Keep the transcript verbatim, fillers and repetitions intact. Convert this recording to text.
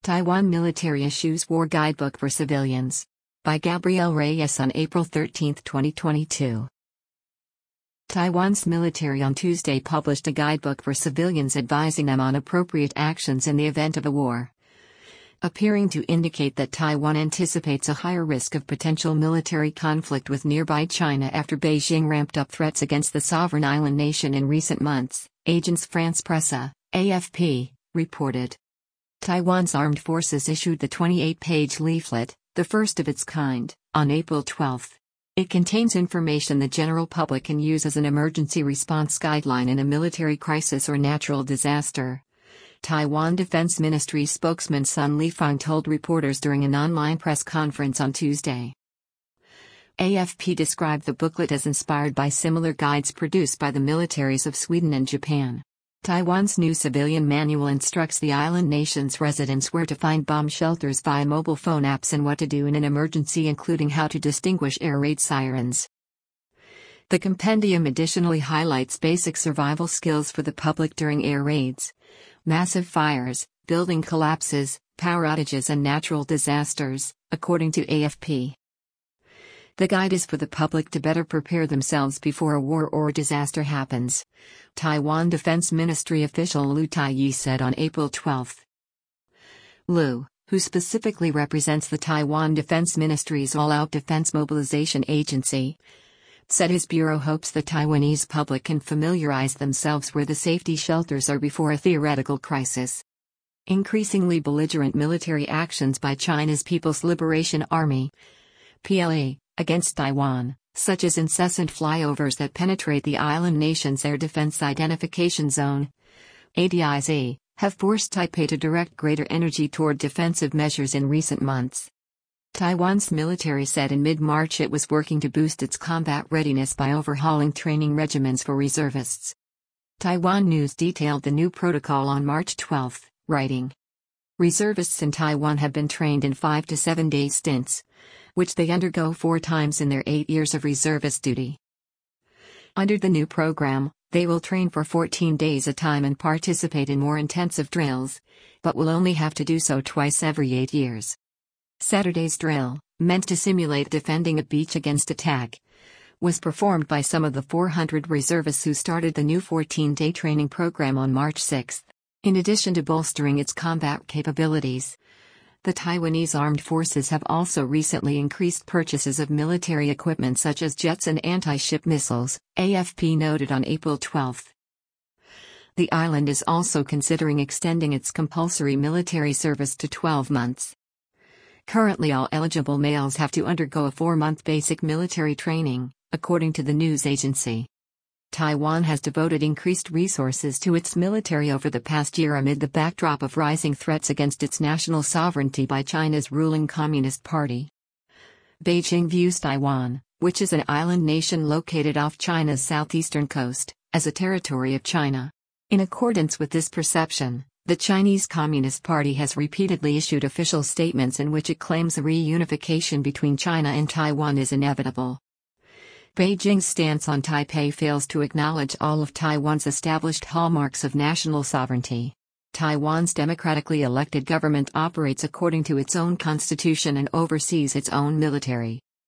Taiwan Military Issues War Guidebook for Civilians. By Gabrielle Reyes on April thirteenth, twenty twenty-two. Taiwan's military on Tuesday published a guidebook for civilians advising them on appropriate actions in the event of a war, appearing to indicate that Taiwan anticipates a higher risk of potential military conflict with nearby China after Beijing ramped up threats against the sovereign island nation in recent months, Agence France-Presse, A F P, reported. Taiwan's armed forces issued the twenty-eight page leaflet, the first of its kind, on April twelfth. It contains information the general public can use as an emergency response guideline in a military crisis or natural disaster. Taiwan Defense Ministry spokesman Sun Lifang told reporters during an online press conference on Tuesday. A F P described the booklet as inspired by similar guides produced by the militaries of Sweden and Japan. Taiwan's new civilian manual instructs the island nation's residents where to find bomb shelters via mobile phone apps and what to do in an emergency, including how to distinguish air raid sirens. The compendium additionally highlights basic survival skills for the public during air raids, massive fires, building collapses, power outages and natural disasters, according to A F P. The guide is for the public to better prepare themselves before a war or disaster happens, Taiwan Defense Ministry official Liu Taiyi said on April twelfth. Liu, who specifically represents the Taiwan Defense Ministry's All-Out Defense Mobilization Agency, said his bureau hopes the Taiwanese public can familiarize themselves where the safety shelters are before a theoretical crisis. Increasingly belligerent military actions by China's People's Liberation Army, P L A, against Taiwan, such as incessant flyovers that penetrate the island nation's air defense identification zone, A D I Z, have forced Taipei to direct greater energy toward defensive measures in recent months. Taiwan's military said in mid-March it was working to boost its combat readiness by overhauling training regimens for reservists. Taiwan News detailed the new protocol on March twelfth, writing, "Reservists in Taiwan have been trained in five to seven day stints, which they undergo four times in their eight years of reservist duty. Under the new program, they will train for fourteen days a time and participate in more intensive drills, but will only have to do so twice every eight years. Saturday's drill, meant to simulate defending a beach against attack, was performed by some of the four hundred reservists who started the new fourteen day training program on March sixth. In addition to bolstering its combat capabilities, the Taiwanese armed forces have also recently increased purchases of military equipment such as jets and anti-ship missiles, A F P noted on April twelfth. The island is also considering extending its compulsory military service to twelve months. Currently, all eligible males have to undergo a four-month basic military training, according to the news agency. Taiwan has devoted increased resources to its military over the past year amid the backdrop of rising threats against its national sovereignty by China's ruling Communist Party. Beijing views Taiwan, which is an island nation located off China's southeastern coast, as a territory of China. In accordance with this perception, the Chinese Communist Party has repeatedly issued official statements in which it claims a reunification between China and Taiwan is inevitable. Beijing's stance on Taipei fails to acknowledge all of Taiwan's established hallmarks of national sovereignty. Taiwan's democratically elected government operates according to its own constitution and oversees its own military.